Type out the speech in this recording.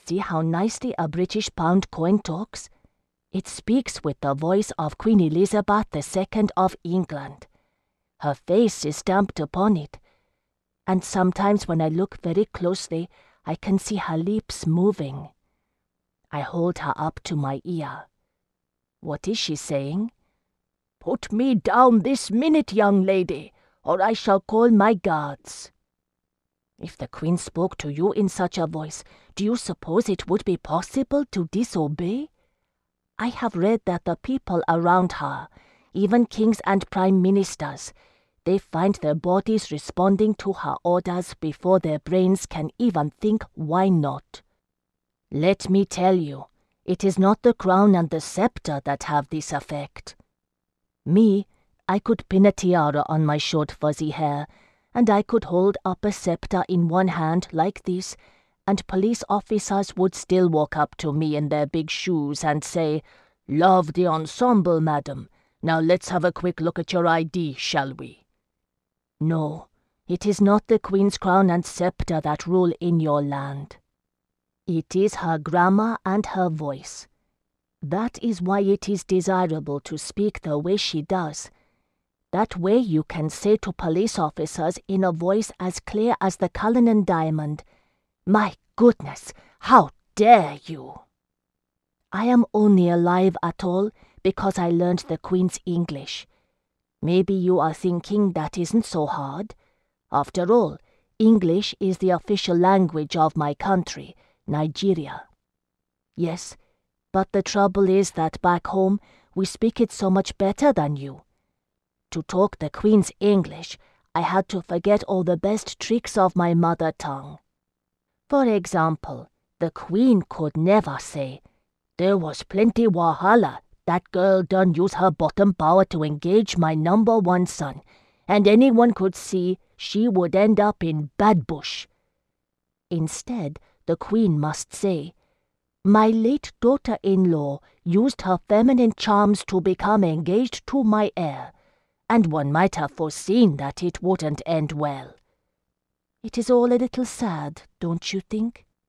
See how nicely a British pound coin talks? It speaks with the voice of Queen Elizabeth II of England. Her face is stamped upon it, and sometimes when I look very closely, I can see her lips moving. I hold her up to my ear. What is she saying? "Put me down this minute, young lady, or I shall call my guards." If the Queen spoke to you in such a voice, do you suppose it would be possible to disobey? I have read that the people around her, even kings and prime ministers, they find their bodies responding to her orders before their brains can even think why not. Let me tell you, it is not the crown and the scepter that have this effect. Me, I could pin a tiara on my short fuzzy hair, and I could hold up a scepter in one hand like this, and police officers would still walk up to me in their big shoes and say, "Love the ensemble, madam. Now let's have a quick look at your ID, shall we?" No, it is not the Queen's crown and scepter that rule in your land. It is her grammar and her voice. That is why it is desirable to speak the way she does. That way you can say to police officers in a voice as clear as the Cullinan diamond, "My goodness, how dare you!" I am only alive at all because I learned the Queen's English. Maybe you are thinking that isn't so hard. After all, English is the official language of my country, Nigeria. Yes, but the trouble is that back home we speak it so much better than you. To talk the Queen's English, I had to forget all the best tricks of my mother tongue. For example, the Queen could never say, "There was plenty wahala. That girl done use her bottom power to engage my number one son, and anyone could see she would end up in bad bush." Instead, the Queen must say, "My late daughter-in-law used her feminine charms to become engaged to my heir, and one might have foreseen that it wouldn't end well." It is all a little sad, don't you think?